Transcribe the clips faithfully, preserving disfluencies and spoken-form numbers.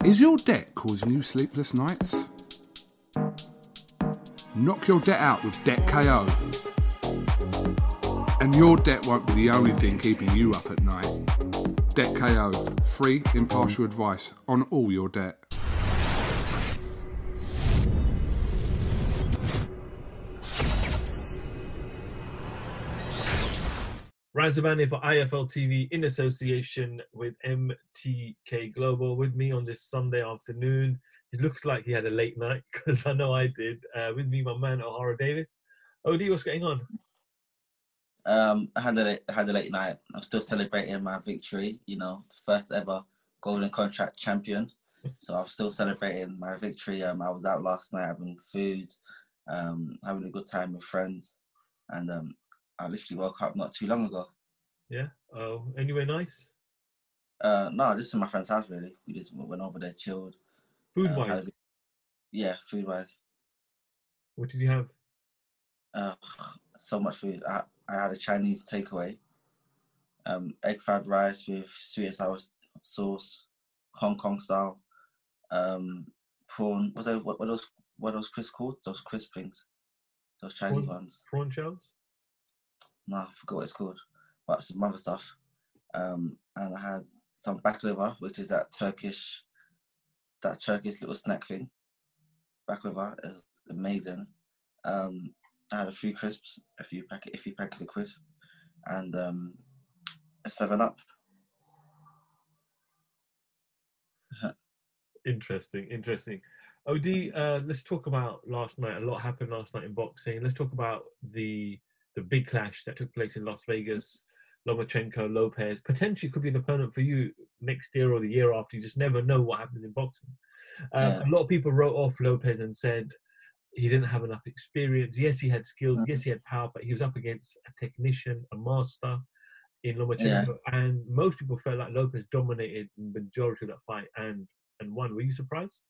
Is your debt causing you sleepless nights? Knock your debt out with Debt K O. And your debt won't be the only thing keeping you up at night. Debt K O. Free, impartial advice on all your debt. Razavani for I F L T V in association with M T K Global. With me on this Sunday afternoon. It looks like he had a late night because I know I did. Uh, with me, my man O'Hara Davis. O D, what's going on? Um, I had a late, I had a late night. I'm still celebrating my victory. You know, first ever golden contract champion. So I'm still celebrating my victory. Um, I was out last night having food, um, having a good time with friends, and um, I literally woke up not too long ago. Yeah. Oh, anywhere nice? Uh, no, just in my friend's house really. We just went over there, chilled. Food Um, wise. had a- yeah, food wise. What did you have? Uh, so much food. I, I had a Chinese takeaway. Um, egg fried rice with sweet and sour sauce, Hong Kong style. Um, prawn. What those? What, what those? What those crisp called? Those crisp things. Those Chinese Prawn, ones. prawn shells? No, I forgot what it's called. But some other stuff. Um, and I had some baklava, which is that Turkish, that Turkish little snack thing. Baklava is amazing. Um, I had a few crisps, a few packet, a few packets of crisps, and um, a Seven Up. Interesting, interesting. O D, uh, let's talk about last night. A lot happened last night in boxing. Let's talk about the the big clash that took place in Las Vegas. Lomachenko, Lopez, potentially could be an opponent for you next year or the year after. You just never know what happens in boxing. Um, Yeah. A lot of people wrote off Lopez and said he didn't have enough experience. Yes, he had skills. Yes, he had power, but he was up against a technician, a master in Lomachenko. Yeah. And most people felt like Lopez dominated the majority of that fight and, and won. Were you surprised?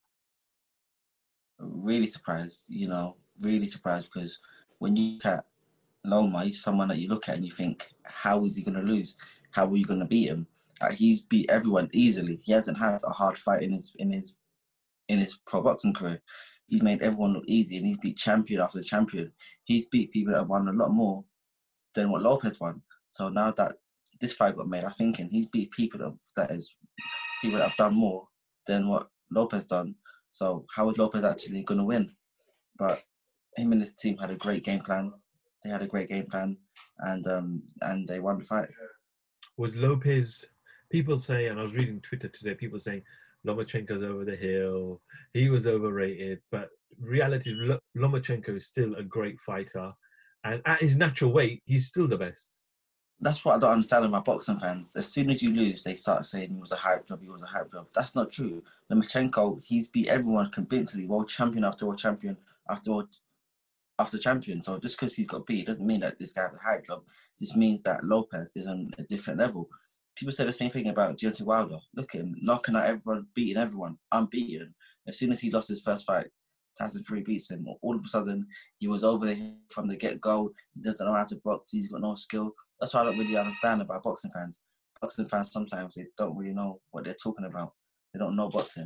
Really surprised, you know, really surprised because when you look at Loma, he's someone that you look at and you think, how is he going to lose? How are you going to beat him? Like, he's beat everyone easily. He hasn't had a hard fight in his in his in his pro boxing career. He's made everyone look easy, and he's beat champion after champion. He's beat people that have won a lot more than what Lopez won. So now that this fight got made, I'm thinking he's beat people that have, that is people that have done more than what Lopez done. So how is Lopez actually going to win? But him and his team had a great game plan. They had a great game plan, and um, and they won the fight. Was Lopez, people say, and I was reading Twitter today, people saying Lomachenko's over the hill, he was overrated, but reality, Lo- Lomachenko is still a great fighter, and at his natural weight, he's still the best. That's what I don't understand about boxing fans. As soon as you lose, they start saying he was a hype job, he was a hype job. That's not true. Lomachenko, he's beat everyone convincingly, world champion after world champion after world after champion. So just because he got beat doesn't mean that this guy's a hype job. This means that Lopez is on a different level. People say the same thing about Deontay Wilder. Look at him, knocking out everyone, beating everyone, unbeaten. As soon as he lost his first fight, Tyson Fury beats him. All of a sudden, he was over there from the get-go. He doesn't know how to box. He's got no skill. That's what I don't really understand about boxing fans. Boxing fans, sometimes they don't really know what they're talking about. They don't know boxing.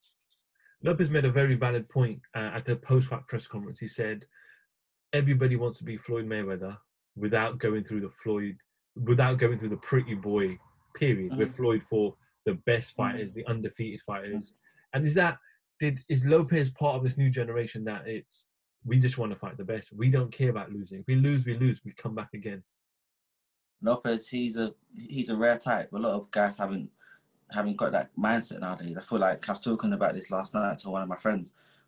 Lopez made a very valid point uh, at the post-fight press conference. He said, everybody wants to be Floyd Mayweather without going through the Floyd, without going through the pretty boy period. Mm-hmm. We're Floyd for the best fighters, mm-hmm. the undefeated fighters. Mm-hmm. And is that, did is Lopez part of this new generation that it's, we just want to fight the best. We don't care about losing. If we lose, we lose. We come back again. Lopez, he's a he's a rare type. A lot of guys haven't haven't got that mindset nowadays. I feel like I was talking about this last night to one of my friends.